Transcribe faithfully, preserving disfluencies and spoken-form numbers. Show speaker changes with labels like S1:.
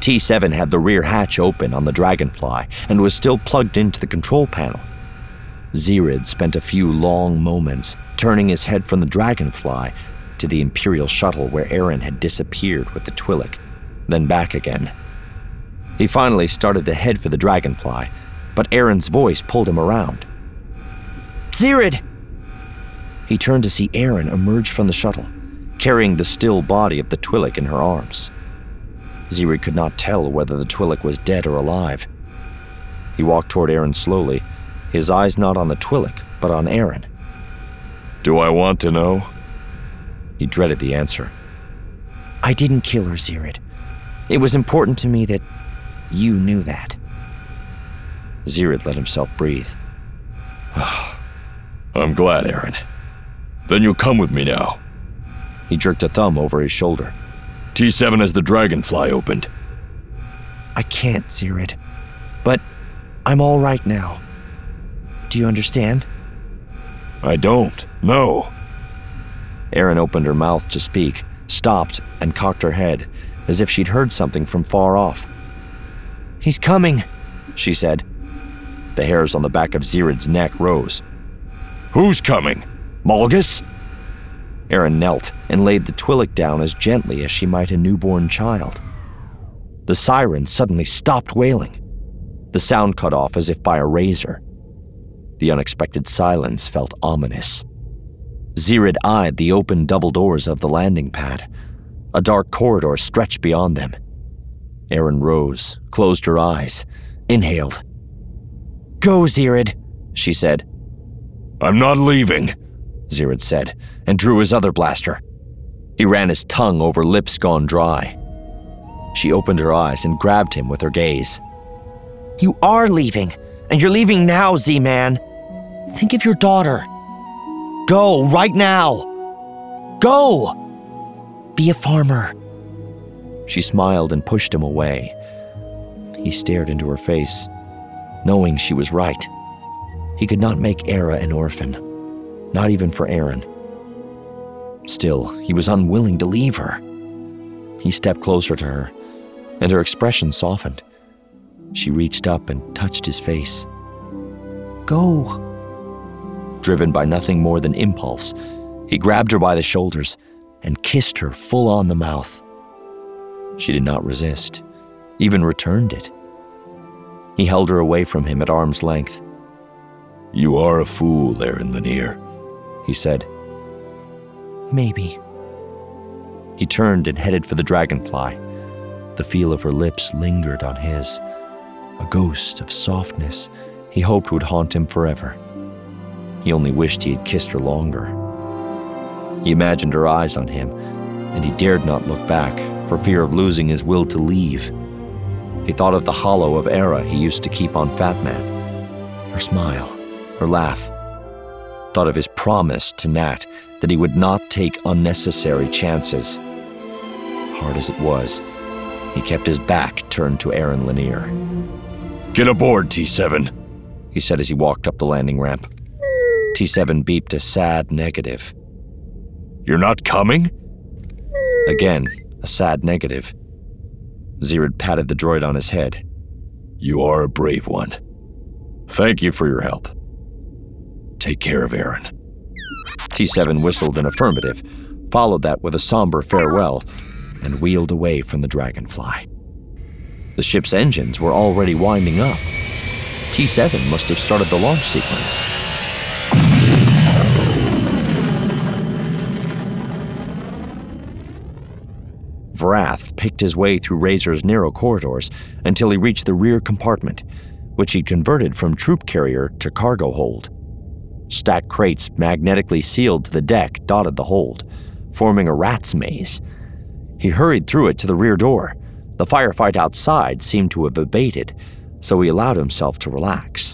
S1: T seven had the rear hatch open on the Dragonfly and was still plugged into the control panel. Zirid spent a few long moments turning his head from the Dragonfly to the Imperial shuttle where Aaron had disappeared with the Twi'lek, then back again. He finally started to head for the Dragonfly, but Aaron's voice pulled him around. "Zirid!" He turned to see Aaron emerge from the shuttle, carrying the still body of the Twi'lek in her arms. Zirid could not tell whether the Twi'lek was dead or alive. He walked toward Aaron slowly, his eyes not on the Twi'lek, but on Aaron.
S2: "Do I want to know?"
S1: He dreaded the answer. "I didn't kill her, Zirid. It was important to me that you knew that." Zirid let himself breathe.
S2: "I'm glad, Aaron. Then you'll come with me now."
S1: He jerked a thumb over his shoulder.
S2: T seven has the Dragonfly opened.
S1: "I can't, Zirid. But I'm all right now. Do you understand?"
S2: "I don't. No."
S1: Aaron opened her mouth to speak, stopped, and cocked her head, as if she'd heard something from far off. "He's coming," she said. The hairs on the back of Zirid's neck rose.
S2: "Who's coming? Malgus?"
S1: Aaron knelt and laid the Twi'lek down as gently as she might a newborn child. The siren suddenly stopped wailing. The sound cut off as if by a razor. The unexpected silence felt ominous. Zirid eyed the open double doors of the landing pad. A dark corridor stretched beyond them. Aaron rose, closed her eyes, inhaled. "Go, Zirid," she said.
S2: "I'm not leaving,"
S1: Zirid said, and drew his other blaster. He ran his tongue over lips gone dry. She opened her eyes and grabbed him with her gaze. "You are leaving, and you're leaving now, Z-Man. Think of your daughter. Go, right now. Go! Be a farmer." She smiled and pushed him away. He stared into her face, knowing she was right. He could not make Era an orphan, not even for Aaron. Still, he was unwilling to leave her. He stepped closer to her, and her expression softened. She reached up and touched his face. "Go." Driven by nothing more than impulse, he grabbed her by the shoulders and kissed her full on the mouth. She did not resist, even returned it. He held her away from him at arm's length.
S2: "You are a fool, Aaron Lanier,"
S1: he said. "Maybe." He turned and headed for the Dragonfly. The feel of her lips lingered on his, a ghost of softness he hoped would haunt him forever. He only wished he had kissed her longer. He imagined her eyes on him, and he dared not look back for fear of losing his will to leave. He thought of the hollow of Era he used to keep on Fat Man, her smile, her laugh. Thought of his promise to Nat that he would not take unnecessary chances. Hard as it was, he kept his back turned to Aaron Lanier.
S2: "Get aboard, T seven,
S1: he said as he walked up the landing ramp. T seven beeped a sad negative.
S2: "You're not coming?"
S1: Again, a sad negative. Zirid patted the droid on his head.
S2: "You are a brave one. Thank you for your help. Take care of Aaron."
S1: T seven whistled an affirmative, followed that with a somber farewell, and wheeled away from the Dragonfly. The ship's engines were already winding up. T seven must have started the launch sequence. Vrath picked his way through Razor's narrow corridors until he reached the rear compartment, which he'd converted from troop carrier to cargo hold. Stacked crates magnetically sealed to the deck dotted the hold, forming a rat's maze. He hurried through it to the rear door. The firefight outside seemed to have abated, so he allowed himself to relax.